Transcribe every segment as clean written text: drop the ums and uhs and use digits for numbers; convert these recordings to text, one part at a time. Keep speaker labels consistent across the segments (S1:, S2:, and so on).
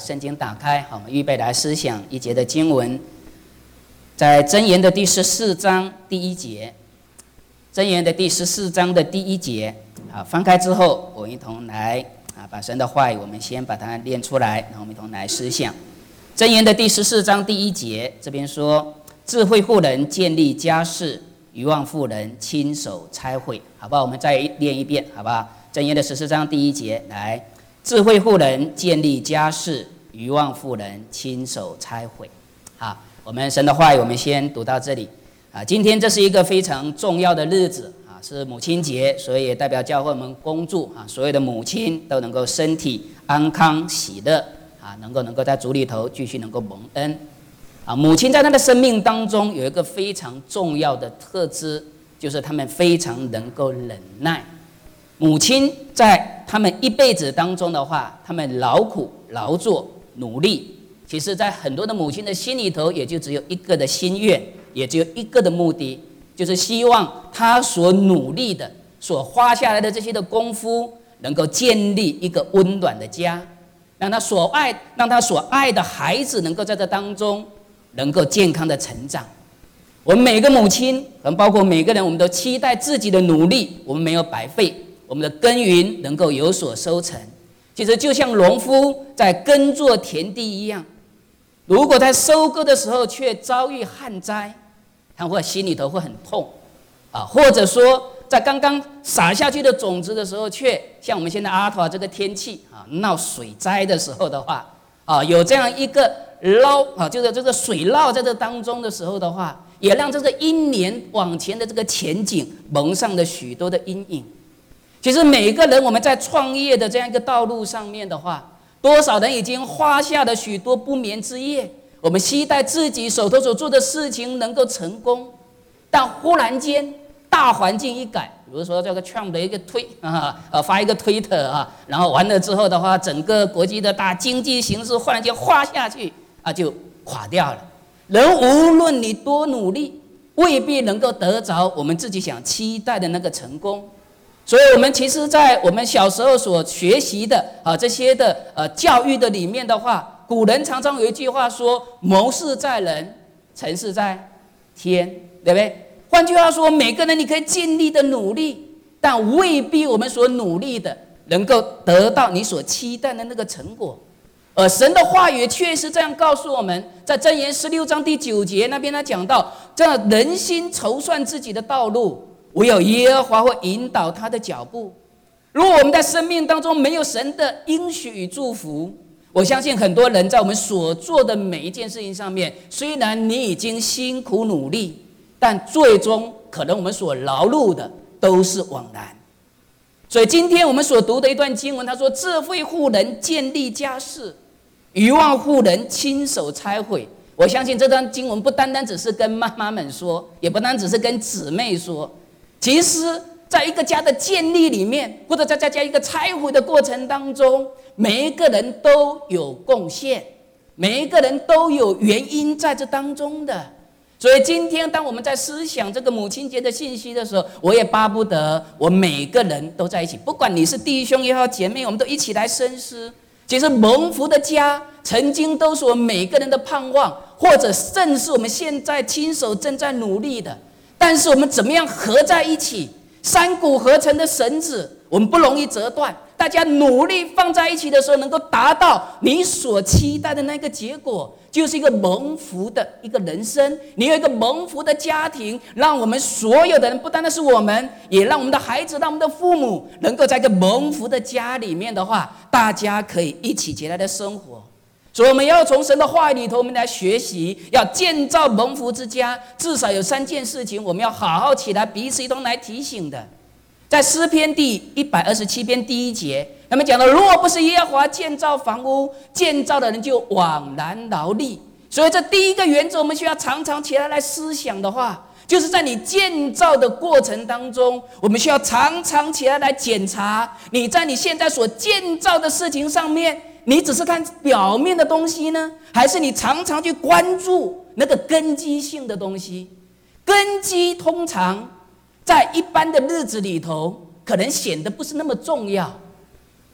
S1: 圣经打开，好，我们预备来思想一节的经文，在箴言的第14章第1节。箴言的第14章的第1节，好，翻开之后，我们一同来把神的话语，我们先把它念出来，然后我们一同来思想。箴言的第14章第1节，这边说：智慧妇人建立家室，愚妄妇人亲手拆毁。好不好？我们再念一遍，好不好？箴言的14章第1节，来。智慧妇人建立家室，愚妄妇人亲手拆毁。好，我们神的话语，我们先读到这里。今天这是一个非常重要的日子是母亲节，所以也代表教会我们恭祝所有的母亲都能够身体安康喜乐能够在主里头继续能够蒙恩母亲在她的生命当中有一个非常重要的特质，就是她们非常能够忍耐。母亲在他们一辈子当中的话，他们劳苦劳作努力，其实在很多的母亲的心里头，也就只有一个的心愿，也只有一个的目的，就是希望她所努力的、所花下来的这些的功夫，能够建立一个温暖的家，让她所爱的孩子能够在这当中能够健康的成长。我们每个母亲，包括每个人，我们都期待自己的努力，我们没有白费。我们的耕耘能够有所收成，其实就像农夫在耕作田地一样，如果在收割的时候却遭遇旱灾，他会心里头会很痛或者说在刚刚撒下去的种子的时候，却像我们现在阿托这个天气闹水灾的时候的话有这样一个就是这个水涝在这当中的时候的话，也让这个英年往前的这个前景蒙上了许多的阴影。其实每个人我们在创业的这样一个道路上面的话，多少人已经花下了许多不眠之夜，我们期待自己手头所做的事情能够成功，但忽然间大环境一改，比如说这个 Trump 的一个发一个推特然后完了之后的话，整个国际的大经济形势忽然间滑下去就垮掉了。人无论你多努力，未必能够得着我们自己想期待的那个成功。所以我们其实在我们小时候所学习的这些的教育的里面的话，古人常常有一句话说：谋事在人，成事在天，对不对？换句话说，每个人你可以尽力的努力，但未必我们所努力的能够得到你所期待的那个成果。而神的话语确实这样告诉我们，在箴言16章第9节那边他讲到，这样人心筹算自己的道路，唯有耶和华会引导他的脚步。如果我们在生命当中没有神的应许与祝福，我相信很多人在我们所做的每一件事情上面，虽然你已经辛苦努力，但最终可能我们所劳碌的都是枉然。所以今天我们所读的一段经文，他说：智慧妇人建立家室，愚妄妇人亲手拆毁。我相信这段经文不单单只是跟妈妈们说，也不单只是跟姊妹说，其实在一个家的建立里面，或者在一个拆毁的过程当中，每一个人都有贡献，每一个人都有原因在这当中的。所以今天当我们在思想这个母亲节的信息的时候，我也巴不得我每个人都在一起，不管你是弟兄也好姐妹，我们都一起来深思。其实蒙福的家曾经都是我们每个人的盼望，或者正是我们现在亲手正在努力的。但是我们怎么样合在一起，三股合成的绳子我们不容易折断，大家努力放在一起的时候，能够达到你所期待的那个结果，就是一个蒙福的一个人生。你有一个蒙福的家庭，让我们所有的人，不单单是我们，也让我们的孩子，让我们的父母，能够在一个蒙福的家里面的话，大家可以一起起来的生活。所以我们要从神的话语里头，我们来学习，要建造蒙福之家。至少有3件事情，我们要好好起来，彼此一同来提醒的。在诗篇第127篇第1节，他们讲到：若不是耶和华建造房屋，建造的人就枉然劳力。所以这第一个原则，我们需要常常起来思想的话，就是在你建造的过程当中，我们需要常常起来检查，你在你现在所建造的事情上面，你只是看表面的东西呢，还是你常常去关注那个根基性的东西？根基通常在一般的日子里头可能显得不是那么重要，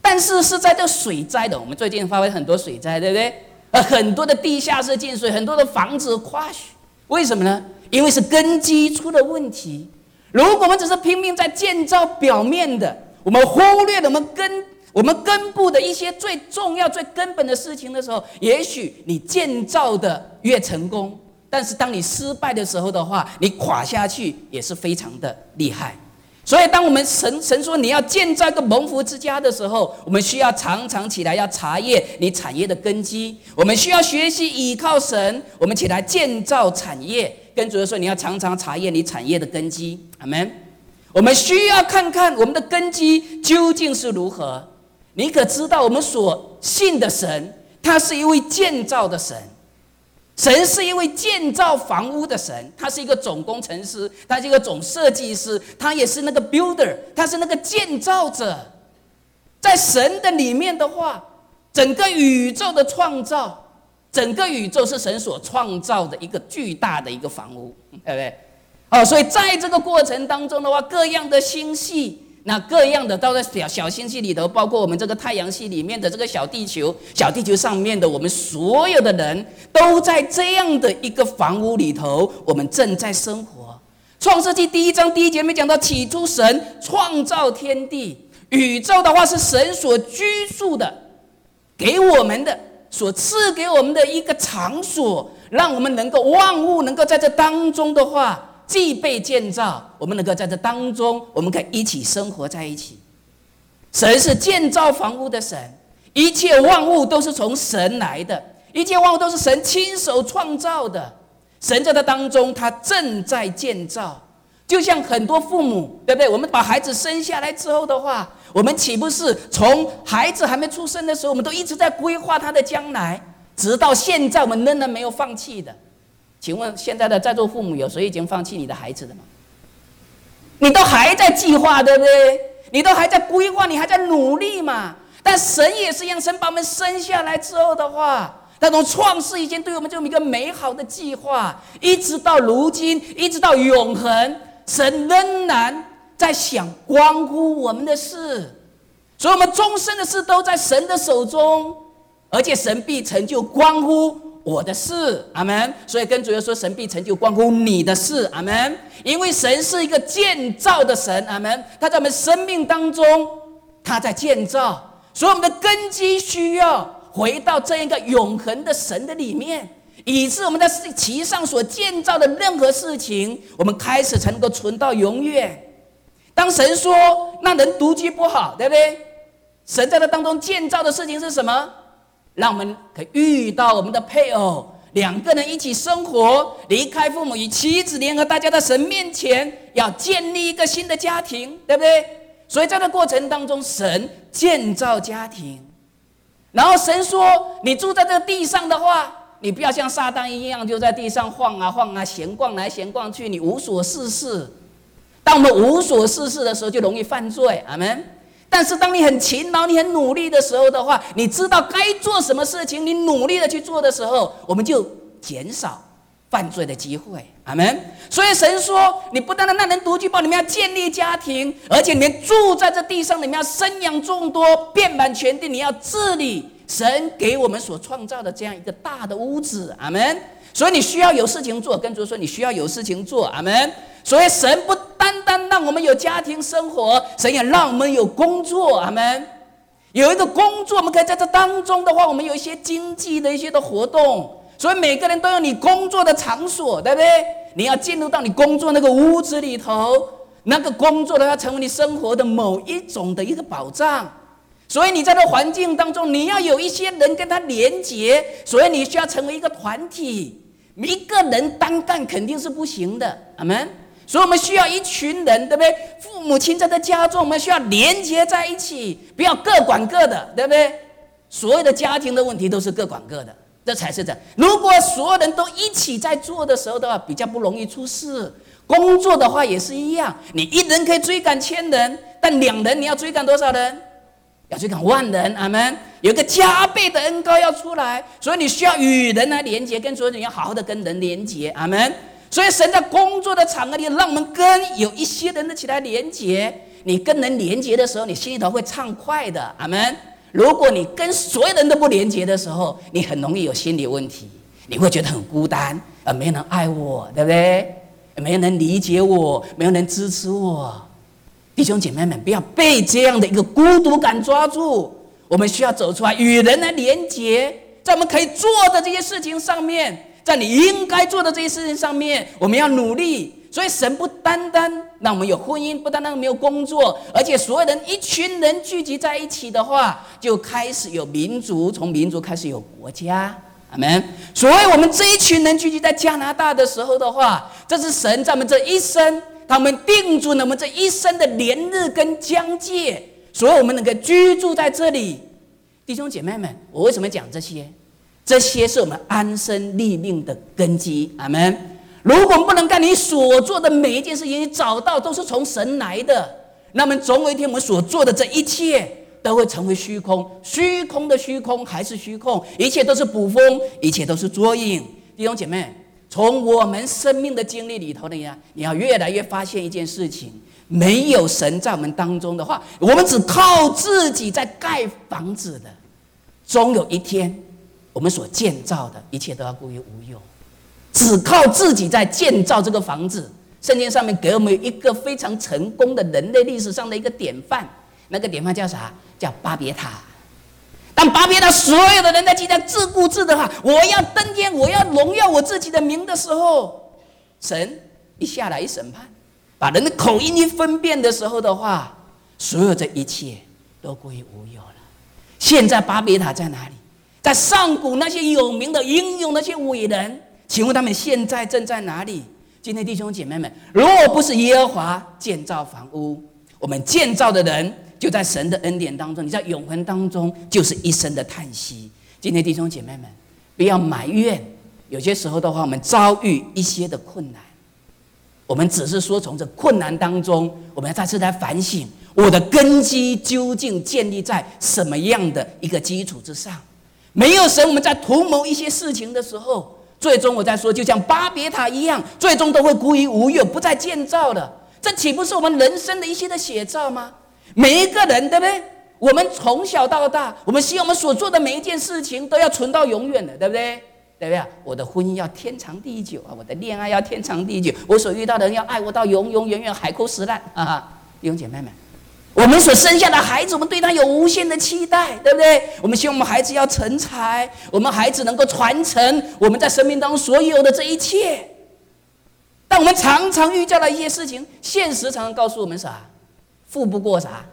S1: 但是是在这水灾的，我们最近发生很多水灾，对不对？很多的地下室进水，很多的房子crash，为什么呢？因为是根基出了问题。如果我们只是拼命在建造表面的，我们忽略了我们根部的一些最重要、最根本的事情的时候，也许你建造的越成功，但是当你失败的时候的话，你垮下去也是非常的厉害。所以当我们神说你要建造一个蒙福之家的时候，我们需要常常起来要查验你产业的根基，我们需要学习倚靠神，我们起来建造产业。跟主说你要常常查验你产业的根基，阿们。我们需要看看我们的根基究竟是如何。你可知道我们所信的神，他是一位建造的神，神是一位建造房屋的神，他是一个总工程师，他是一个总设计师，他也是那个 builder， 他是那个建造者。在神的里面的话，整个宇宙的创造，整个宇宙是神所创造的一个巨大的一个房屋，对不对？所以在这个过程当中的话，各样的星系，那各样的到在小星系里头，包括我们这个太阳系里面的这个小地球，小地球上面的我们所有的人，都在这样的一个房屋里头，我们正在生活。创世纪1章1节里面讲到，起初神创造天地，宇宙的话是神所居住的，给我们的，所赐给我们的一个场所，让我们能够万物能够在这当中的话既被建造，我们能够在这当中，我们可以一起生活在一起。神是建造房屋的神，一切万物都是从神来的，一切万物都是神亲手创造的。神在这当中，他正在建造。就像很多父母，对不对？我们把孩子生下来之后的话，我们岂不是从孩子还没出生的时候，我们都一直在规划他的将来，直到现在我们仍然没有放弃的。请问现在的在座父母，有谁已经放弃你的孩子了吗？你都还在计划，对不对？你都还在规划，你还在努力嘛。但神也是一样，神把我们生下来之后的话，他从创世以前对我们就有一个美好的计划，一直到如今，一直到永恒，神仍然在想关乎我们的事，所以我们终身的事都在神的手中，而且神必成就关乎我的事，阿们。所以跟主耶稣说，神必成就关乎你的事，阿们。因为神是一个建造的神，阿们。他在我们生命当中，他在建造，所以我们的根基需要回到这一个永恒的神的里面，以致我们在其上所建造的任何事情，我们开始才能够存到永远。当神说那人独居不好，对不对？神在这当中建造的事情是什么？让我们可以遇到我们的配偶，两个人一起生活，离开父母，与妻子联合，大家在神面前要建立一个新的家庭，对不对？所以在这过程当中，神建造家庭。然后神说，你住在这个地上的话，你不要像撒旦一样，就在地上晃啊晃啊，闲逛来闲逛去，你无所事事。当我们无所事事的时候，就容易犯罪，阿们。但是当你很勤劳，你很努力的时候的话，你知道该做什么事情，你努力的去做的时候，我们就减少犯罪的机会，阿们。所以神说，你不单单让人独居，你们要建立家庭，而且你们住在这地上，你们要生养众多，遍满全地，你要治理神给我们所创造的这样一个大的屋子，阿们。所以你需要有事情做，跟主说你需要有事情做，阿们。所以神不单单让我们有家庭生活，神也让我们有工作，阿们。有一个工作，我们可以在这当中的话，我们有一些经济的一些的活动，所以每个人都有你工作的场所，对不对？你要进入到你工作那个屋子里头，那个工作的要成为你生活的某一种的一个保障。所以你在这环境当中，你要有一些人跟他连结，所以你需要成为一个团体，一个人单干肯定是不行的，阿们。所以我们需要一群人，对不对？父母亲在这家中，我们需要连结在一起，不要各管各的，对不对？所有的家庭的问题都是各管各的，这才是这样。如果所有人都一起在做的时候的话，比较不容易出事。工作的话也是一样，你一人可以追赶1000人，但两人你要追赶多少人？要追赶10000人，阿们。有一个加倍的恩膏要出来，所以你需要与人来连结，跟所有人要好好的跟人连结，阿们。所以神在工作的场合里，让我们跟有一些人的起来连结。 你跟人连结的时候，你心里头会畅快的。阿们。如果你跟所有人都不连结的时候，你很容易有心理问题，你会觉得很孤单，没人爱我，对不对？没有人理解我，没有人支持我。弟兄姐妹们，不要被这样的一个孤独感抓住，我们需要走出来，与人来连结，在我们可以做的这些事情上面，在你应该做的这些事情上面，我们要努力。所以神不单单让我们有婚姻，不单单没有工作，而且所有人一群人聚集在一起的话，就开始有民族，从民族开始有国家。阿们。所以我们这一群人聚集在加拿大的时候的话，这是神在我们这一生，他们定准了我们这一生的年日跟疆界，所以我们能够居住在这里。弟兄姐妹们，我为什么讲这些？这些是我们安身立命的根基。阿们。如果不能干你所做的每一件事情，你找到都是从神来的，那么总有一天我们所做的这一切都会成为虚空，虚空的虚空还是虚空，一切都是捕风，一切都是捉影。弟兄姐妹，从我们生命的经历里头呢，你要越来越发现一件事情，没有神在我们当中的话，我们只靠自己在盖房子的，终有一天我们所建造的一切都要归于无用。只靠自己在建造这个房子，圣经上面给我们一个非常成功的人类历史上的一个典范，那个典范叫啥？叫巴别塔。当巴别塔所有的人在记得自顾自的话，我要登天，我要荣耀我自己的名的时候，神一下来一审判，把人的口音一分辨的时候的话，所有这一切都归于无有了。现在巴别塔在哪里？在上古那些有名的英勇那些伟人，请问他们现在正在哪里？今天弟兄姐妹们，如果不是耶和华建造房屋，我们建造的人就在神的恩典当中，你在永恒当中就是一生的叹息。今天弟兄姐妹们，不要埋怨，有些时候的话，我们遭遇一些的困难，我们只是说从这困难当中，我们要再次来反省，我的根基究竟建立在什么样的一个基础之上？没有神，我们在图谋一些事情的时候，最终我在说，就像巴别塔一样，最终都会归于无有，不再建造了。这岂不是我们人生的一些的写照吗？每一个人，对不对？我们从小到大，我们希望我们所做的每一件事情都要存到永远的，对不对？对不对？我的婚姻要天长地久啊，我的恋爱要天长地久，我所遇到的人要爱我到永永远远，海枯石烂啊！弟兄姐妹们，我们所生下的孩子，我们对他有无限的期待，对不对？我们希望我们孩子要成才，我们孩子能够传承我们在生命当中所有的这一切。但我们常常遇到的一些事情，现实常常告诉我们啥？富不过啥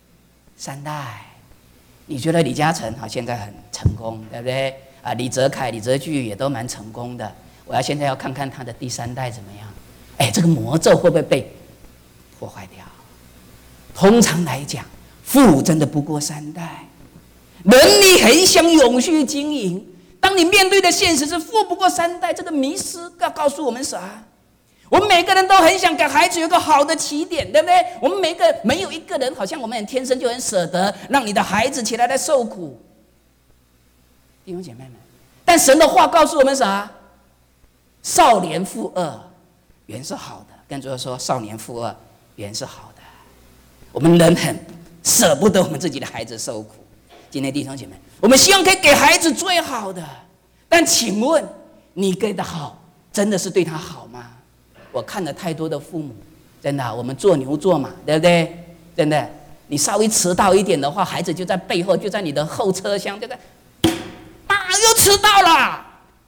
S1: ？3代。你觉得李嘉诚现在很成功，对不对？李泽楷、李泽钜也都蛮成功的。我现在要看看他的第3代怎么样？这个魔咒会不会被破坏掉？通常来讲，富真的不过3代。人你很想永续经营，当你面对的现实是富不过3代，这个迷思要告诉我们啥？我们每个人都很想给孩子有个好的起点，对不对？我们没有一个人好像我们天生就很舍得让你的孩子起来受苦，弟兄姐妹们。但神的话告诉我们啥？少年负恶原是好的，跟主说少年负恶原是好的。我们人很舍不得我们自己的孩子受苦。今天弟兄姐妹，我们希望可以给孩子最好的，但请问你给的好真的是对他好吗？我看了太多的父母，真的，我们做牛做马，对不对？真的，你稍微迟到一点的话，孩子就在背后，就在你的后车厢，就在，又迟到了。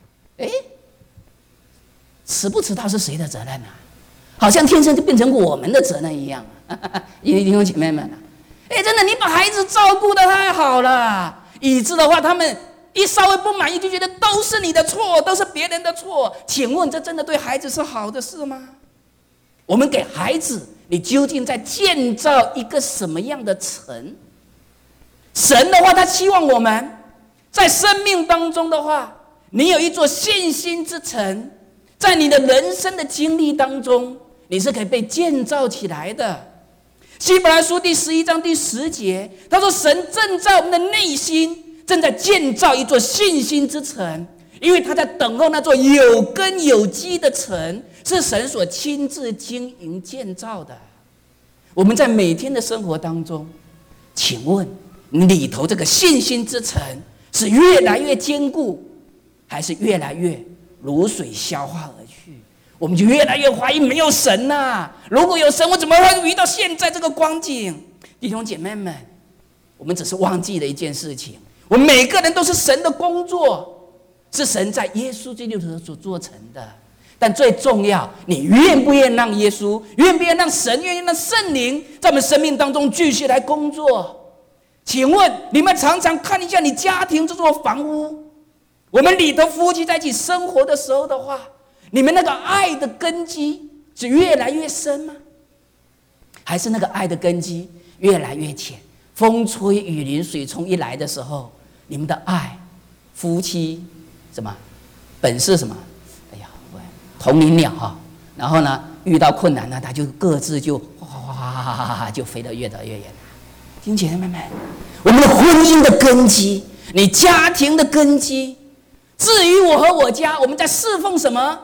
S1: 迟不迟到是谁的责任啊？好像天生就变成我们的责任一样。弟兄姐妹们，真的，你把孩子照顾得太好了，以致的话，他们一稍微不满意，就觉得都是你的错，都是别人的错。请问，这真的对孩子是好的事吗？我们给孩子，你究竟在建造一个什么样的城？神的话，他希望我们在生命当中的话，你有一座信心之城，在你的人生的经历当中，你是可以被建造起来的。希伯来书第11章第10节，他说：“神正在我们的内心，正在建造一座信心之城，因为他在等候那座有根有基的城，是神所亲自经营建造的。” 我们在每天的生活当中，请问你里头这个信心之城是越来越坚固，还是越来越如水消化而去？我们就越来越怀疑没有神呐！如果有神，我怎么会遇到现在这个光景？弟兄姐妹们，我们只是忘记了一件事情：我们每个人都是神的工作，是神在耶稣基督里所做成的。但最重要，你愿不愿意让耶稣，愿不愿意让神，愿意让圣灵在我们生命当中继续来工作？请问你们常常看一下你家庭这座房屋，我们里头夫妻在一起生活的时候的话，你们那个爱的根基是越来越深吗？还是那个爱的根基越来越浅？风吹雨淋水冲一来的时候，你们的爱，夫妻什么本是什么？哎呀，同林鸟哈。然后呢，遇到困难呢，他就各自就哗就飞得越来越远。听姐妹们，我们的婚姻的根基，你家庭的根基，至于我和我家，我们在侍奉什么？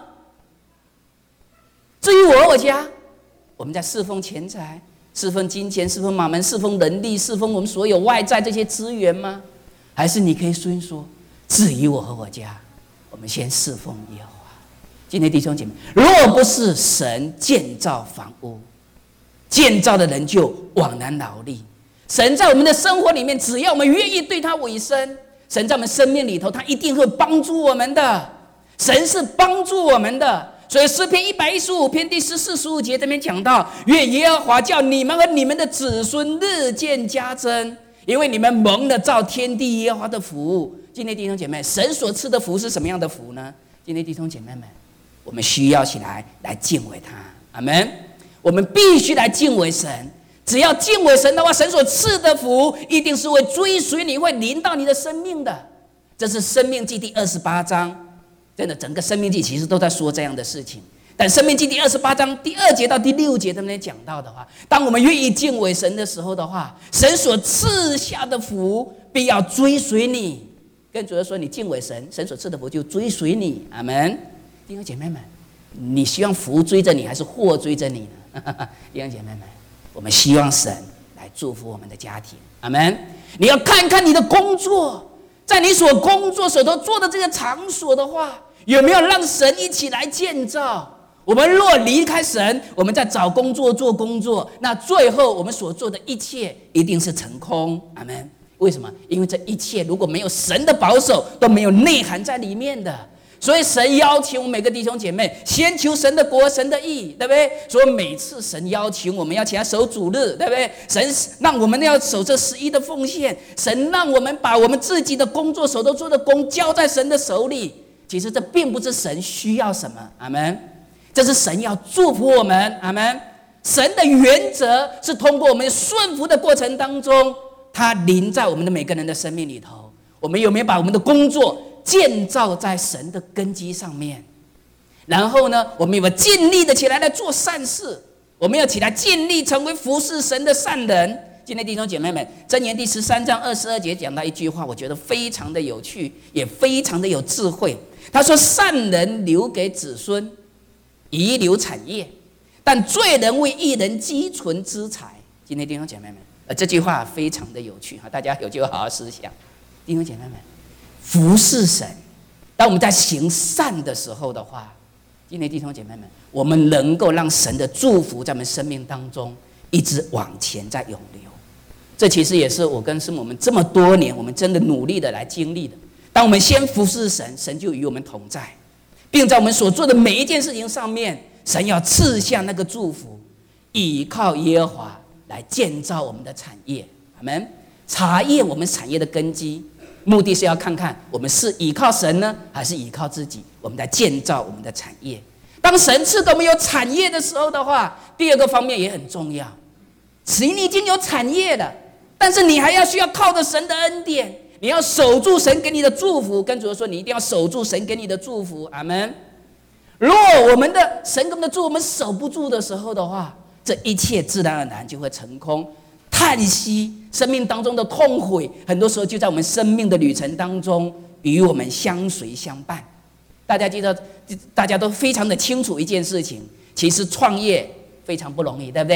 S1: 至于我和我家，我们在侍奉钱财，侍奉金钱，侍奉马门，侍奉人力，侍奉我们所有外在这些资源吗？还是你可以先说，至于我和我家，我们先侍奉耶和华。今天弟兄姐妹，若不是神建造房屋，建造的人就枉然劳力。神在我们的生活里面，只要我们愿意对他委身，神在我们生命里头，他一定会帮助我们的。神是帮助我们的。所以诗篇115篇第14、15节这边讲到，愿耶和华叫你们和你们的子孙日渐加增，因为你们蒙了造天地耶和华的福。今天弟兄姐妹，神所赐的福是什么样的福呢？今天弟兄姐妹们，我们需要起来敬畏他。阿们。我们必须来敬畏神。只要敬畏神的话，神所赐的福一定是会追随你，会临到你的生命的。这是申命记第28章。真的，整个申命记其实都在说这样的事情。但申命记第28章第2节到第6节他们讲到的话，当我们愿意敬畏神的时候的话，神所赐下的福必要追随你。跟主耶稣说，你敬畏神，神所赐的福就追随你。阿们。弟兄姐妹们，你希望福追着你，还是祸追着你呢？弟兄姐妹们，我们希望神来祝福我们的家庭。阿们。你要看看你的工作，在你所工作所都做的这个场所的话，有没有让神一起来建造？我们若离开神，我们在找工作做工作，那最后我们所做的一切一定是成空。阿们。为什么？因为这一切如果没有神的保守，都没有内涵在里面的。所以神邀请我们每个弟兄姐妹先求神的国，神的义，对不对？所以每次神邀请我们要起来守主日，对不对？神让我们要守这11的奉献，神让我们把我们自己的工作手头做的工交在神的手里。其实这并不是神需要什么，阿们。这是神要祝福我们，阿们。神的原则是通过我们顺服的过程当中，他临在我们的每个人的生命里头。我们有没有把我们的工作建造在神的根基上面？然后呢，我们有没有尽力的起来做善事？我们要起来尽力成为服侍神的善人。今天弟兄姐妹们，箴言第13章22节讲到一句话，我觉得非常的有趣，也非常的有智慧。他说，善人留给子孙，遗留产业，但罪人为义人积存资财。今天弟兄姐妹们，这句话非常的有趣，大家有机会好好思想。弟兄姐妹们，服侍神，当我们在行善的时候的话，今天弟兄姐妹们，我们能够让神的祝福在我们生命当中一直往前在涌流。这其实也是我跟师母们这么多年，我们真的努力的来经历的。当我们先服侍神，神就与我们同在，并在我们所做的每一件事情上面，神要赐下那个祝福，倚靠耶和华来建造我们的产业。阿们。查验我们产业的根基，目的是要看看我们是倚靠神呢，还是倚靠自己，我们来建造我们的产业。当神赐给我们有产业的时候的话，第二个方面也很重要。你已经有产业了，但是你还需要靠着神的恩典，你要守住神给你的祝福。跟主说，你一定要守住神给你的祝福。阿们。如果我们的神给我们的祝福我们守不住的时候的话，这一切自然而然就会成空。叹息生命当中的痛悔，很多时候就在我们生命的旅程当中与我们相随相伴。大家记得，大家都非常的清楚一件事情，其实创业非常不容易，对不对？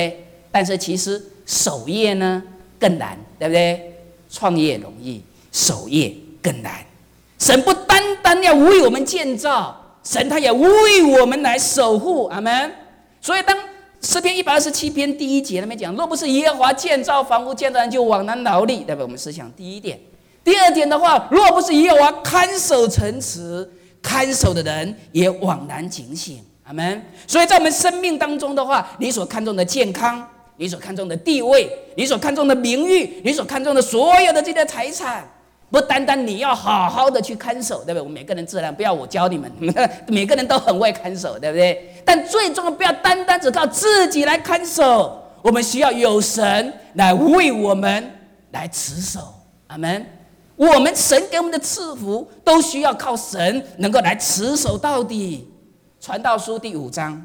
S1: 但是其实守业呢更难，对不对？创业容易，守业更难。神不单单要为我们建造，神他也为我们来守护，阿们。所以当诗篇127篇第1节那边讲，若不是耶和华建造房屋，建造人就枉然劳力，对不对？我们思想第一点。第二点的话，若不是耶和华看守城池，看守的人也枉然警醒，阿们。所以在我们生命当中的话，你所看重的健康，你所看重的地位，你所看重的名誉，你所看重的所有的这些财产，不单单你要好好的去看守，对不对？我们每个人自然不要我教你们，每个人都很会看守，对不对？但最重要，不要单单只靠自己来看守，我们需要有神来为我们来持守，阿们。我们神给我们的赐福，都需要靠神能够来持守到底。传道书第5章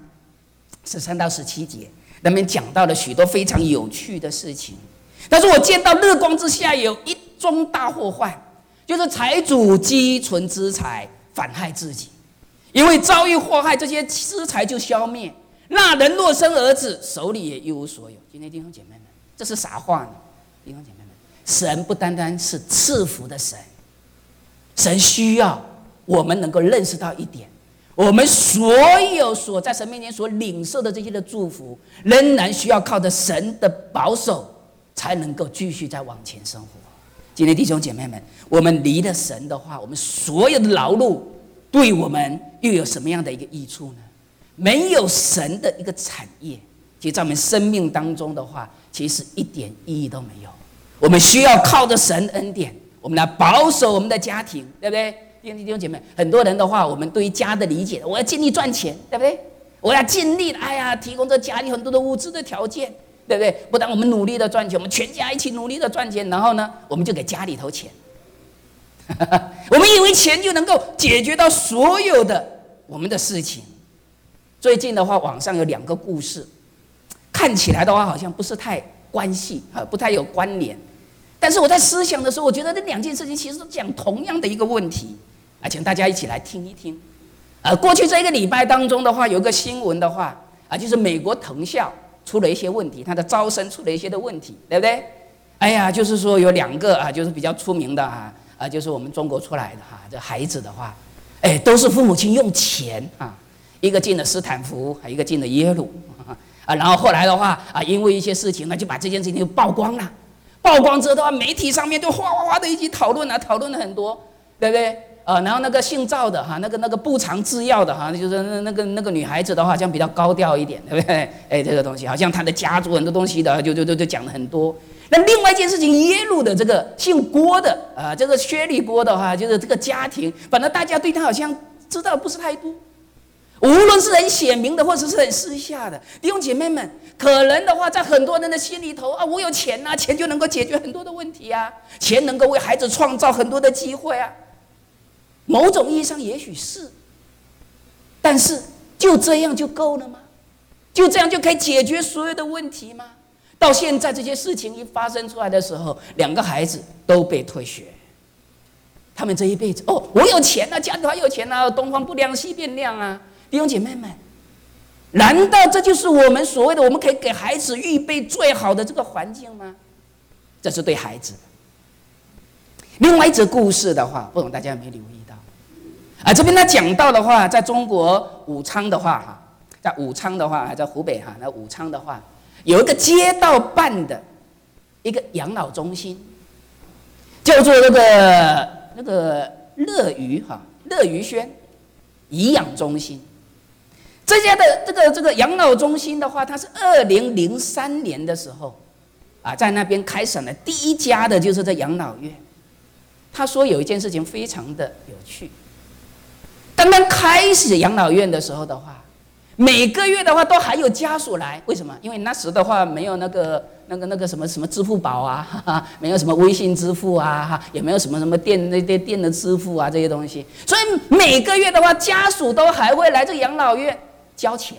S1: 13到17节，那边讲到了许多非常有趣的事情。但是我见到日光之下有一宗大祸患，就是财主积存资财，反害自己，因为遭遇祸害，这些资财就消灭。那人若生儿子，手里也一无所有。今天弟兄姐妹们，这是啥话呢？弟兄姐妹们，神不单单是赐福的神，神需要我们能够认识到一点，我们所有所在神面前所领受的这些的祝福，仍然需要靠着神的保守，才能够继续再往前生活。今天弟兄姐妹们，我们离了神的话，我们所有的劳碌对我们又有什么样的一个益处呢？没有神的一个产业，其实在我们生命当中的话，其实一点意义都没有。我们需要靠着神恩典，我们来保守我们的家庭，对不对？弟兄姐妹，很多人的话，我们对于家的理解，我要尽力赚钱，对不对？我要尽力，提供这家里很多的物质的条件，对不对？不但我们努力的赚钱，我们全家一起努力的赚钱，然后呢，我们就给家里头钱。我们以为钱就能够解决到所有的我们的事情。最近的话，网上有2个故事，看起来的话好像不是太关系，不太有关联。但是我在思想的时候，我觉得这2件事情其实都讲同样的一个问题，请大家一起来听一听。过去这一个礼拜当中的话，有一个新闻的话，就是美国藤校出了一些问题，它的招生出了一些的问题，对不对？就是说有2个就是比较出名的就是我们中国出来的这孩子的话，都是父母亲用钱一个进了斯坦福，一个进了耶鲁然后后来的话因为一些事情呢，就把这件事情就曝光了。曝光之后的话，媒体上面就哗哗哗的一起讨论了很多，对不对？然后那个姓赵的那个不常制药的就是那个女孩子的话，好像比较高调一点，对不对？这个东西好像她的家族很多东西的，就讲了很多。那另外一件事情，耶鲁的这个姓郭的这个薛利郭的话，就是这个家庭，反正大家对他好像知道不是太多。无论是很显明的，或者是很私下的，弟兄姐妹们，可能的话，在很多人的心里头我有钱钱就能够解决很多的问题钱能够为孩子创造很多的机会某种意义上也许是，但是就这样就够了吗？就这样就可以解决所有的问题吗？到现在这些事情一发生出来的时候，2个孩子都被退学。他们这一辈子我有钱家里头还有钱东方不亮西变亮弟兄姐妹们，难道这就是我们所谓的我们可以给孩子预备最好的这个环境吗？这是对孩子。另外一则故事的话，不懂大家有没有留意到这边他讲到的话，在中国武昌的话在武昌的话，在湖北那武昌的话，有一个街道办的一个养老中心，叫做那个乐于轩颐养中心。这家的这个养老中心的话，它是2003年的时候在那边开设了第1家的就是这养老院。他说有一件事情非常的有趣，当开始养老院的时候的话，每个月的话都还有家属来，为什么？因为那时的话没有那个什么支付宝没有什么微信支付也没有什么电的支付这些东西，所以每个月的话，家属都还会来这养老院交钱，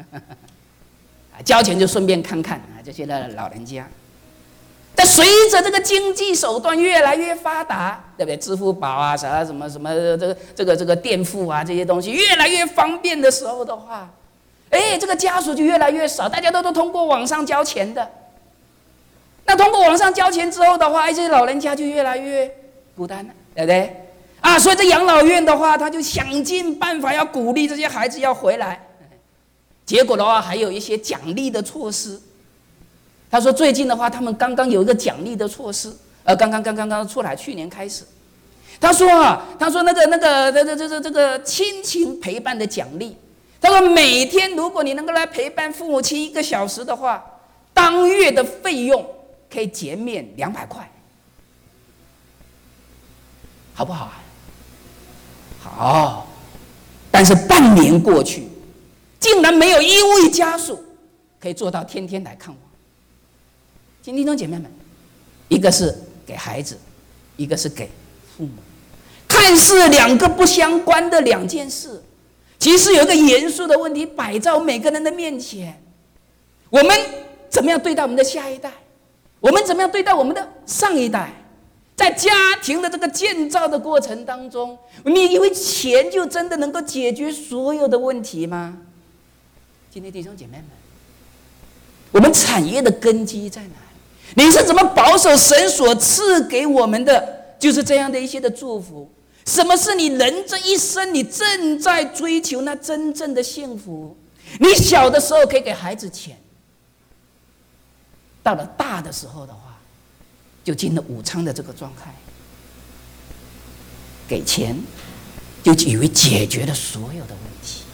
S1: 交钱就顺便看看这些的老人家。但随着这个经济手段越来越发达，对不对？支付宝什么这个垫付这些东西越来越方便的时候的话， 这个家属就越来越少，大家都通过网上交钱的。那通过网上交钱之后的话，这些老人家就越来越孤单了，对不对？所以这养老院的话，他就想尽办法要鼓励这些孩子要回来。结果的话，还有一些奖励的措施。他说最近的话，他们刚刚有一个奖励的措施，刚刚出来，去年开始。他说这个亲情陪伴的奖励。他说每天如果你能够来陪伴父母亲1个小时的话，当月的费用可以减免200块，好不好啊？好，但是半年过去，竟然没有一位家属可以做到天天来看望。亲弟兄姐妹们，一个是给孩子，一个是给父母，看似2个不相关的2件事，其实有一个严肃的问题摆在我们每个人的面前：我们怎么样对待我们的下一代？我们怎么样对待我们的上一代？在家庭的这个建造的过程当中，你以为钱就真的能够解决所有的问题吗？今天弟兄姐妹们，我们产业的根基在哪里？你是怎么保守神所赐给我们的就是这样的一些的祝福？什么是你人这一生你正在追求那真正的幸福？你小的时候可以给孩子钱，到了大的时候的话，就进了武昌的这个状态，给钱就以为解决了所有的问题。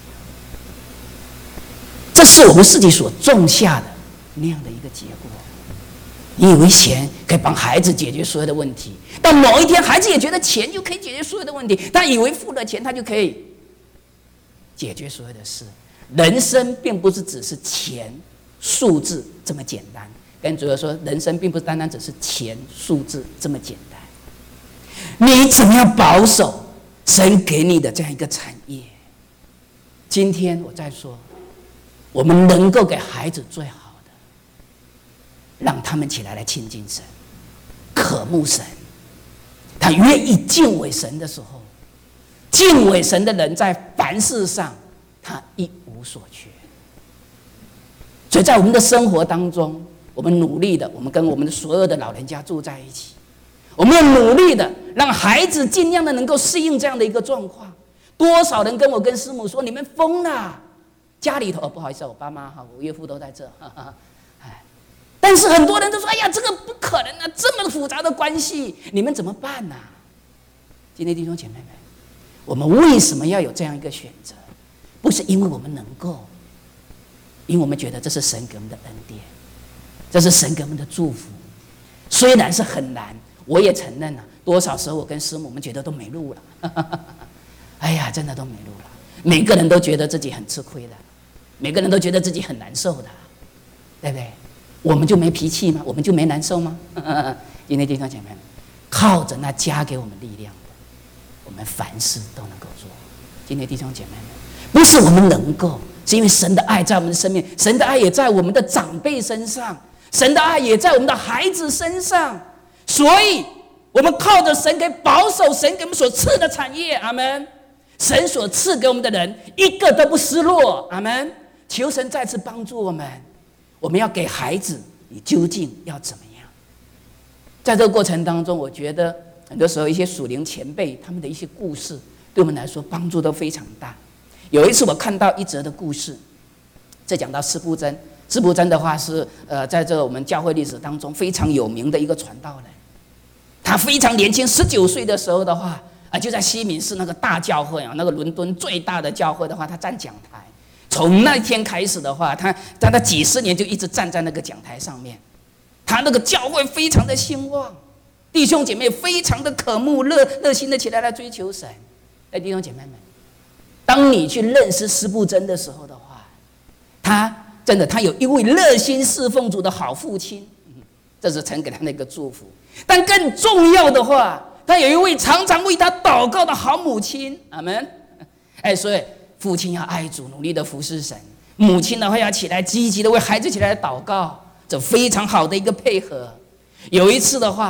S1: 这是我们自己所种下的那样的一个结果。你以为钱可以帮孩子解决所有的问题，到某一天孩子也觉得钱就可以解决所有的问题，他以为付了钱他就可以解决所有的事。人生并不是只是钱数字这么简单，跟主要说，人生并不单单只是钱数字这么简单。你怎么样保守神给你的这样一个产业？今天我再说，我们能够给孩子最好的，让他们起来亲近神，渴慕神。他愿意敬畏神的时候，敬畏神的人在凡事上他一无所缺。所以在我们的生活当中，我们努力的，我们跟我们的所有的老人家住在一起，我们要努力的让孩子尽量的能够适应这样的一个状况。多少人跟我跟师母说：“你们疯了，家里头不好意思，我爸妈我岳父都在这。”但是很多人都说：“哎呀，这个不可能啊，这么复杂的关系，你们怎么办呢？”今天弟兄姐妹们，我们为什么要有这样一个选择？不是因为我们能够，因为我们觉得这是神给我们的恩典，这是神给我们的祝福。虽然是很难，我也承认了，多少时候我跟师母我们觉得都没路了。哎呀，真的都没路了。每个人都觉得自己很吃亏的，每个人都觉得自己很难受的，对不对？我们就没脾气吗？我们就没难受吗？今天弟兄姐妹们，靠着那加给我们力量的，我们凡事都能够做。今天弟兄姐妹们，不是我们能够，是因为神的爱在我们的生命，神的爱也在我们的长辈身上，神的爱也在我们的孩子身上，所以我们靠着神给保守神给我们所赐的产业。阿们。神所赐给我们的人一个都不失落。阿们。求神再次帮助我们，我们要给孩子，你究竟要怎么样？在这个过程当中，我觉得很多时候一些属灵前辈他们的一些故事对我们来说帮助都非常大。有一次我看到一则的故事，这讲到司布真。司布真的话是在这我们教会历史当中非常有名的一个传道人。他非常年轻，19岁的时候的话就在西敏寺那个大教会那个伦敦最大的教会的话，他站讲台。从那天开始的话，他几十年就一直站在那个讲台上面。他那个教会非常的兴旺，弟兄姐妹非常的渴慕，热心的起来追求神。弟兄姐妹们，当你去认识司布真的时候的话，他真的他有一位热心侍奉主的好父亲，这是神给他的一个祝福。但更重要的话，他有一位常常为他祷告的好母亲。阿们。所以父亲要爱主，努力的服侍神；母亲的话要起来积极的为孩子起来祷告，这非常好的一个配合。有一次的话，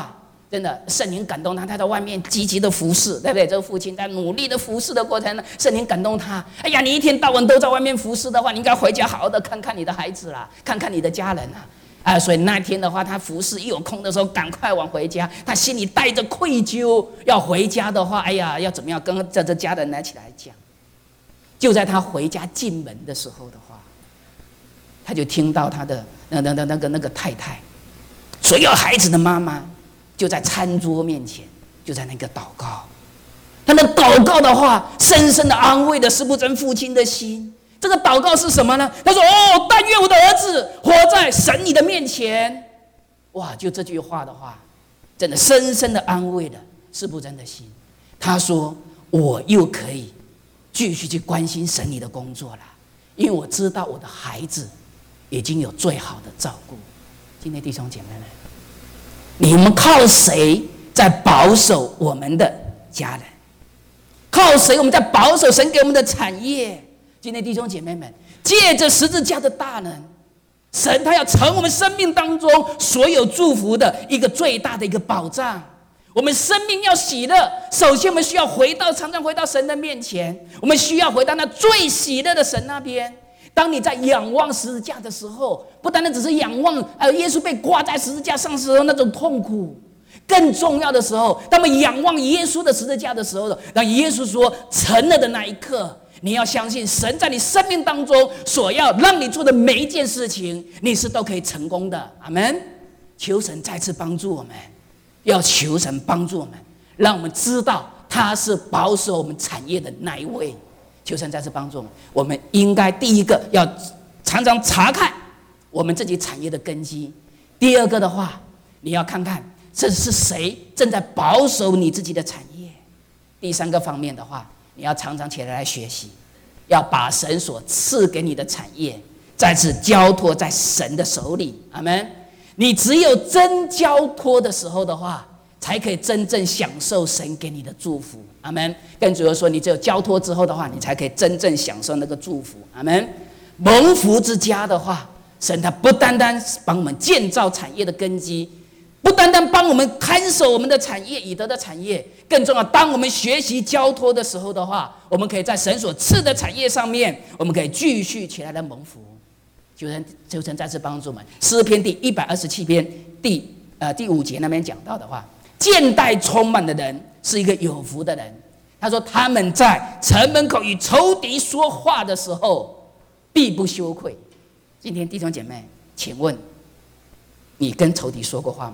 S1: 真的，圣灵感动他，他在外面积极的服侍，对不对？这个父亲在努力的服侍的过程呢，圣灵感动他。哎呀，你一天到晚都在外面服侍的话，你应该回家好好的看看你的孩子啦，看看你的家人啊。所以那天的话，他服侍一有空的时候，赶快往回家。他心里带着愧疚，要回家的话，哎呀，要怎么样跟这家人来起来讲？就在他回家进门的时候的话，他就听到他的那个太太，所有孩子的妈妈。就在餐桌面前，就在那个祷告，他的祷告的话，深深的安慰了施布真父亲的心。这个祷告是什么呢？他说：“哦，但愿我的儿子活在神你的面前。”哇，就这句话的话，真的深深的安慰了施布真的心。他说：“我又可以继续去关心神你的工作了，因为我知道我的孩子已经有最好的照顾。”今天弟兄姐妹们，你们靠谁在保守我们的家人？靠谁我们在保守神给我们的产业？今天弟兄姐妹们，借着十字架的大能，神他要成我们生命当中所有祝福的一个最大的一个保障。我们生命要喜乐，首先我们需要常常回到神的面前，我们需要回到那最喜乐的神那边。当你在仰望十字架的时候，不单单只是仰望耶稣被挂在十字架上时候那种痛苦，更重要的时候，当我们仰望耶稣的十字架的时候，当耶稣说成了的那一刻，你要相信神在你生命当中所要让你做的每一件事情，你是都可以成功的。阿们。求神再次帮助我们，要求神帮助我们，让我们知道他是保守我们产业的那一位。求神再次帮助我们，我们应该第一个要常常查看我们自己产业的根基。第二个的话，你要看看这是谁正在保守你自己的产业。第三个方面的话，你要常常起来学习，要把神所赐给你的产业再次交托在神的手里。阿们。你只有真交托的时候的话，才可以真正享受神给你的祝福。阿们。更主要说，你只有交托之后的话，你才可以真正享受那个祝福。阿们。蒙福之家的话，神他不单单帮我们建造产业的根基，不单单帮我们看守我们的产业以得的产业，更重要，当我们学习交托的时候的话，我们可以在神所赐的产业上面，我们可以继续起来的蒙福。求神再次帮助我们。诗篇第127篇第5节那边讲到的话，见待充满的人是一个有福的人。他说他们在城门口与仇敌说话的时候，必不羞愧。今天弟兄姐妹，请问你跟仇敌说过话吗？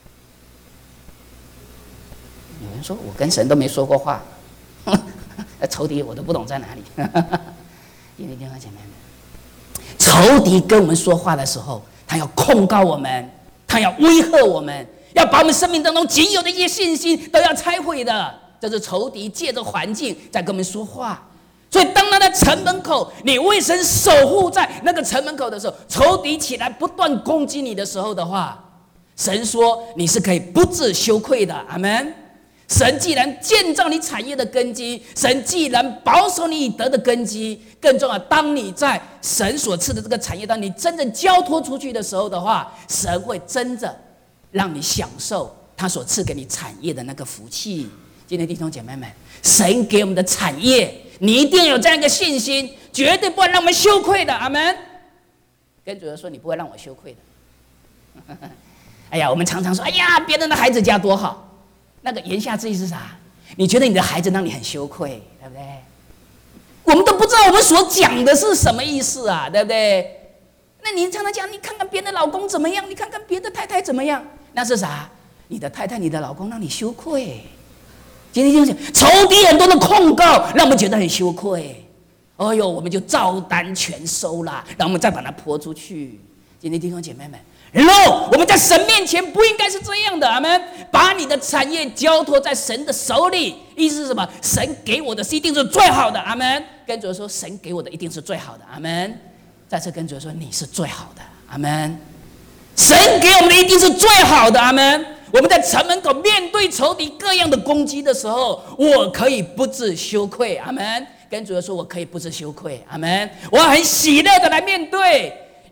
S1: 有人说我跟神都没说过话，仇敌我都不懂在哪里。因为弟兄姐妹们，仇敌跟我们说话的时候，他要控告我们，他要威吓我们，要把我们生命当中仅有的一些信心都要拆毁的。这是仇敌借着环境在跟我们说话。所以当他在城门口，你为神守护在那个城门口的时候，仇敌起来不断攻击你的时候的话，神说你是可以不致羞愧的。阿们。神既然建造你产业的根基，神既然保守你以得的根基，更重要，当你在神所赐的这个产业当你真正交托出去的时候的话，神会真的让你享受他所赐给你产业的那个福气。今天弟兄姐妹们，神给我们的产业，你一定要有这样一个信心，绝对不会让我们羞愧的。阿们。跟主人说，你不会让我羞愧的。哎呀，我们常常说，哎呀，别人的孩子家多好。那个言下之意是啥？你觉得你的孩子让你很羞愧，对不对？我们都不知道我们所讲的是什么意思啊，对不对？那你常常讲，你看看别的老公怎么样，你看看别的太太怎么样，那是啥？你的太太、你的老公让你羞愧。今天就讲仇敌很多的控告，让我们觉得很羞愧。哎呦，我们就照单全收啦，然后我们再把它泼出去。今天弟兄姐妹们，我们在神面前不应该是这样的。阿们。把你的产业交托在神的手里，意思是什么？神给我的是一定是最好的。阿们。跟主说，神给我的一定是最好的。阿们。再次跟主说，你是最好的。阿们。神给我们的一定是最好的。阿们。我们在城门口面对仇敌各样的攻击的时候，我可以不致羞愧。阿们。跟主说，我可以不致羞愧。阿们。我很喜乐的来面对，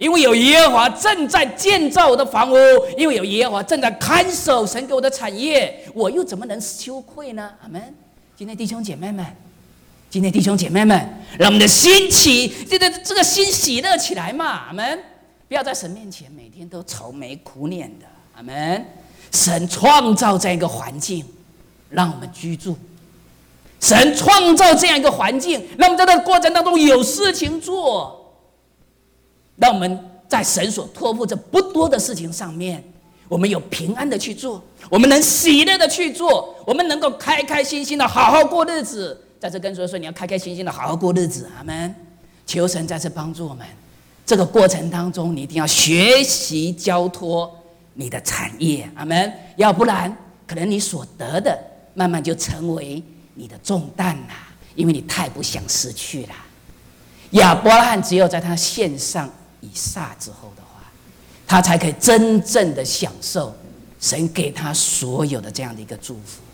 S1: 因为有耶和华正在建造我的房屋，因为有耶和华正在看守神给我的产业，我又怎么能羞愧呢？阿们。今天弟兄姐妹们，让我们的心这个心喜乐起来嘛，阿们。不要在神面前每天都愁眉苦脸的，阿们。神创造这样一个环境，让我们居住。神创造这样一个环境，让我们在这个过程当中有事情做。让我们在神所托付这不多的事情上面，我们有平安的去做，我们能喜乐的去做，我们能够开开心心的好好过日子。在这跟所有说，你要开开心心的好好过日子，阿们。求神在这帮助我们。这个过程当中，你一定要学习交托你的产业，阿们。要不然，可能你所得的慢慢就成为你的重担了，因为你太不想失去了。亚伯拉罕只有在他献上以撒之后的话，他才可以真正的享受神给他所有的这样的一个祝福。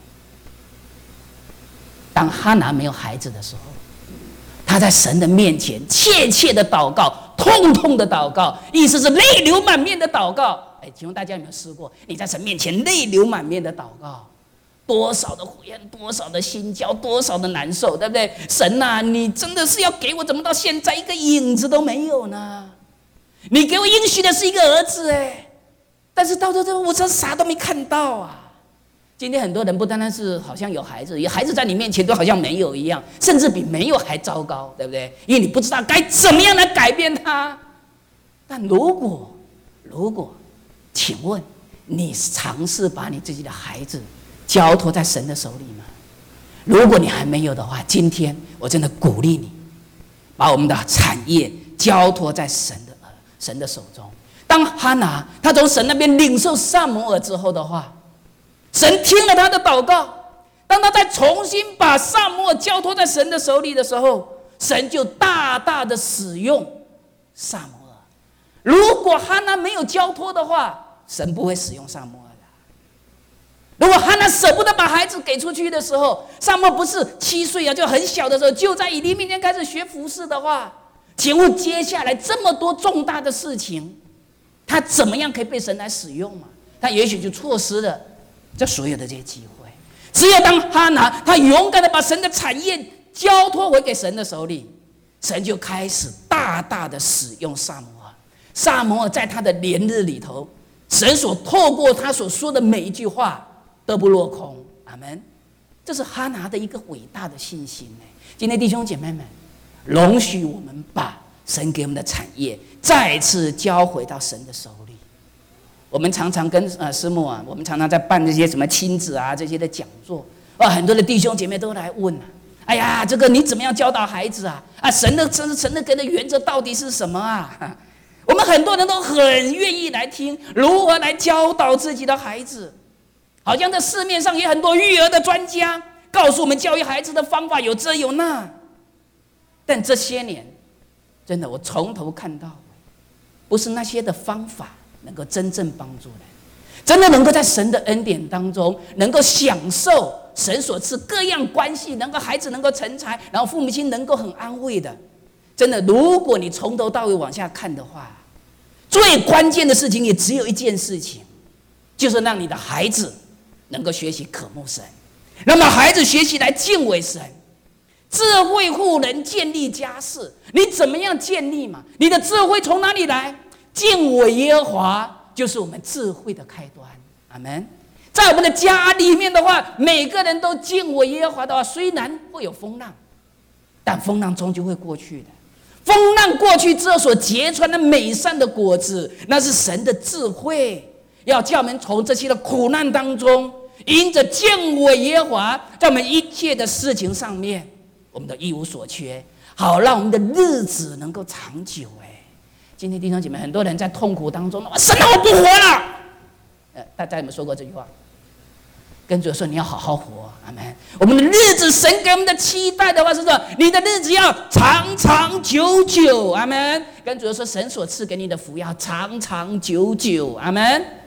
S1: 当哈拿没有孩子的时候，他在神的面前切切的祷告，痛痛的祷告，意思是泪流满面的祷告。请问大家有没有试过？你在神面前泪流满面的祷告，多少的悔恨，多少的心焦，多少的难受，对不对？神啊，你真的是要给我，怎么到现在一个影子都没有呢？你给我应许的是一个儿子，但是到这我真啥都没看到啊！今天很多人不单单是好像有孩子，有孩子在你面前都好像没有一样，甚至比没有还糟糕，对不对？因为你不知道该怎么样来改变他。但如果，请问你尝试把你自己的孩子交托在神的手里吗？如果你还没有的话，今天我真的鼓励你，把我们的产业交托在神的手中。当哈拿他从神那边领受撒母耳之后的话，神听了他的祷告。当他再重新把撒母耳交托在神的手里的时候，神就大大的使用撒母耳。如果哈拿没有交托的话，神不会使用撒母耳。如果哈拿舍不得把孩子给出去的时候，撒母耳不是7岁啊，就很小的时候就在以利面前开始学服侍的话，请问接下来这么多重大的事情，他怎么样可以被神来使用嘛？他也许就错失了这所有的这些机会。只有当哈拿他勇敢的把神的产业交托回给神的手里，神就开始大大的使用撒母耳。撒母耳在他的连日里头，神所透过他所说的每一句话都不落空，阿们。这是哈拿的一个伟大的信心。今天弟兄姐妹们，容许我们把神给我们的产业再次交回到神的手里。我们常常跟师母啊，我们常常在办这些什么亲子啊这些的讲座，很多的弟兄姐妹都来问哎呀，这个你怎么样教导孩子啊？神的给的原则到底是什么啊？我们很多人都很愿意来听如何来教导自己的孩子。好像在市面上也很多育儿的专家告诉我们教育孩子的方法有这有那，但这些年真的我从头看到尾，不是那些的方法能够真正帮助人，真的能够在神的恩典当中能够享受神所赐各样关系，能够孩子能够成才，然后父母亲能够很安慰的。真的，如果你从头到尾往下看的话，最关键的事情也只有一件事情，就是让你的孩子能够学习渴慕神，让孩子学习来敬畏神。智慧妇人建立家室，你怎么样建立嘛？你的智慧从哪里来？敬畏耶和华就是我们智慧的开端。阿们。在我们的家里面的话，每个人都敬畏耶和华的话，虽然会有风浪，但风浪终究会过去的。风浪过去之后所结出来的美善的果子，那是神的智慧，要叫我们从这些的苦难当中，因着敬畏耶和华，在我们一切的事情上面，我们都一无所缺，好让我们的日子能够长久。今天弟兄姐妹，很多人在痛苦当中，神啊，我不活了。大家有没有说过这句话？跟主说你要好好活，阿们。我们的日子，神给我们的期待的话是说，你的日子要长长久久，阿们。跟主说，神所赐给你的福要长长久久，阿们。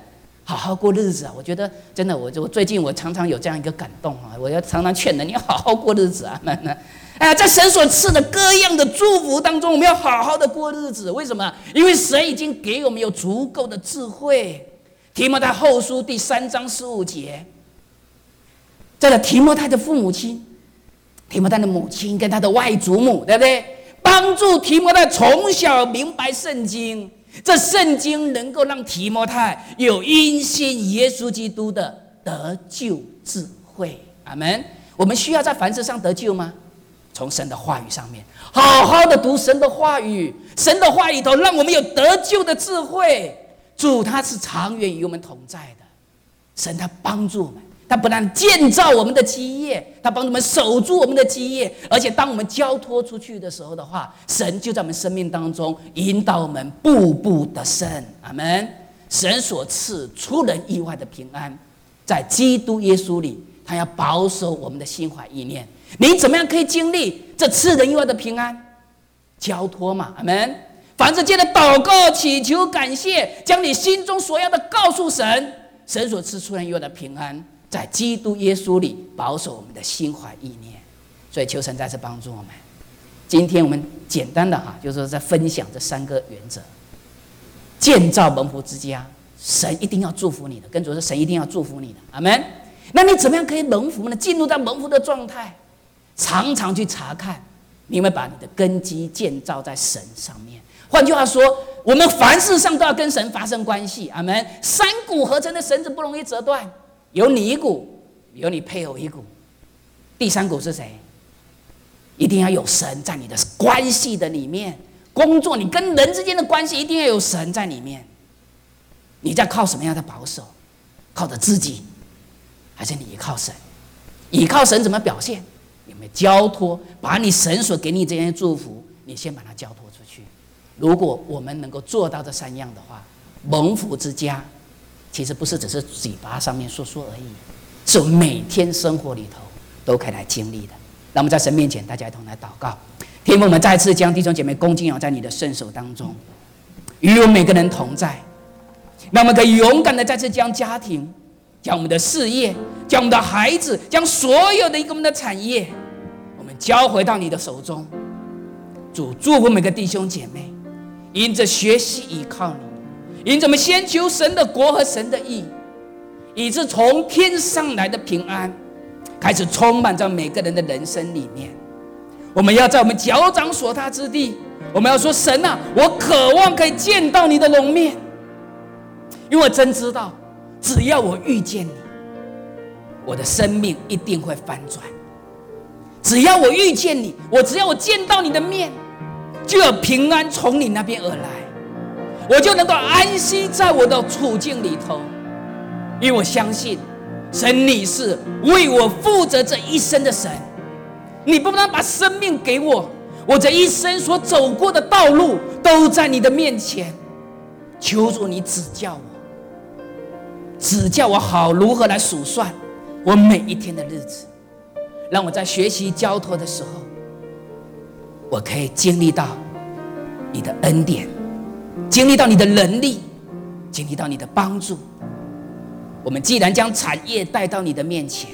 S1: 好好过日子啊！我觉得真的，我最近我常常有这样一个感动啊，我要常常劝人，你要好好过日子啊！在神所赐的各样的祝福当中，我们要好好的过日子。为什么？因为神已经给我们有足够的智慧。提摩太后书第3章15节，这个提摩太的父母亲，提摩太的母亲跟他的外祖母，对不对？帮助提摩太从小明白圣经。这圣经能够让提摩太有因信耶稣基督的得救智慧。阿们。我们需要在凡事上得救吗？从神的话语上面好好的读神的话语，神的话语里头让我们有得救的智慧。主他是长远与我们同在的，神他帮助我们，他不但建造我们的基业，他帮助我们守住我们的基业，而且当我们交托出去的时候的话，神就在我们生命当中引导我们步步得胜。阿们。神所赐出人意外的平安，在基督耶稣里，他要保守我们的心怀意念。你怎么样可以经历这赐人意外的平安？交托嘛。阿们。凡是借着祷告、祈求、感谢，将你心中所要的告诉神，神所赐出人意外的平安，在基督耶稣里保守我们的心怀意念。所以求神再次帮助我们。今天我们简单的就是在分享这3个原则，建造蒙福之家，神一定要祝福你的，跟主说神一定要祝福你的。阿们。那你怎么样可以蒙福呢？进入到蒙福的状态，常常去查看你有没有把你的根基建造在神上面。换句话说，我们凡事上都要跟神发生关系。阿们。3股合成的绳子不容易折断，有你一股，有你配偶一股，第3股是谁？一定要有神在你的关系的里面。工作你跟人之间的关系一定要有神在里面。你在靠什么样的保守？靠着自己，还是你依靠神？依靠神怎么表现？有没有交托？把你神所给你这些祝福，你先把它交托出去。如果我们能够做到这3样的话，蒙福之家其实不是只是嘴巴上面说说而已，是我们每天生活里头都可以来经历的。让我们在神面前大家一同来祷告。天父，我们再次将弟兄姐妹恭敬仰在你的圣手当中，与我们每个人同在，让我们可以勇敢的再次将家庭、将我们的事业、将我们的孩子、将所有的我们的产业，我们交回到你的手中。主祝福每个弟兄姐妹，因着学习依靠你，因着我们先求神的国和神的义，以致从天上来的平安开始充满在每个人的人生里面。我们要在我们脚掌所踏之地，我们要说神啊，我渴望可以见到你的容面，因为我真知道只要我遇见你，我的生命一定会翻转。只要我遇见你，只要我见到你的面，就有平安从你那边而来，我就能够安息在我的处境里头。因为我相信神，你是为我负责这一生的神，你不但把生命给我，我这一生所走过的道路都在你的面前。求主你指教我，指教我好如何来数算我每一天的日子，让我在学习交托的时候，我可以经历到你的恩典，经历到你的能力，经历到你的帮助。我们既然将产业带到你的面前，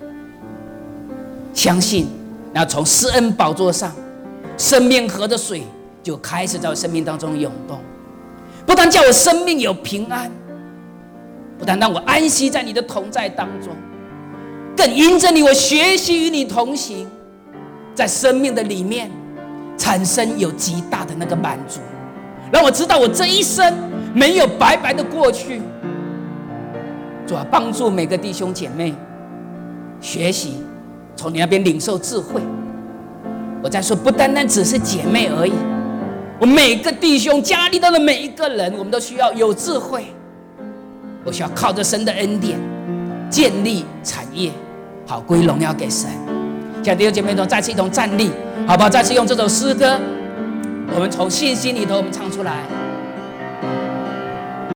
S1: 相信那从施恩宝座上生命河的水就开始在我生命当中涌动，不但叫我生命有平安，不但让我安息在你的同在当中，更因着你我学习与你同行，在生命的里面产生有极大的那个满足，让我知道我这一生没有白白的过去。主啊，帮助每个弟兄姐妹学习从你那边领受智慧。我在说不单单只是姐妹而已，我每个弟兄家里头的每一个人，我们都需要有智慧。我需要靠着神的恩典建立产业，好归荣耀给神。现在弟兄姐妹都再次一同站立，好不好？再次用这首诗歌，我们从信心里头我们唱出来。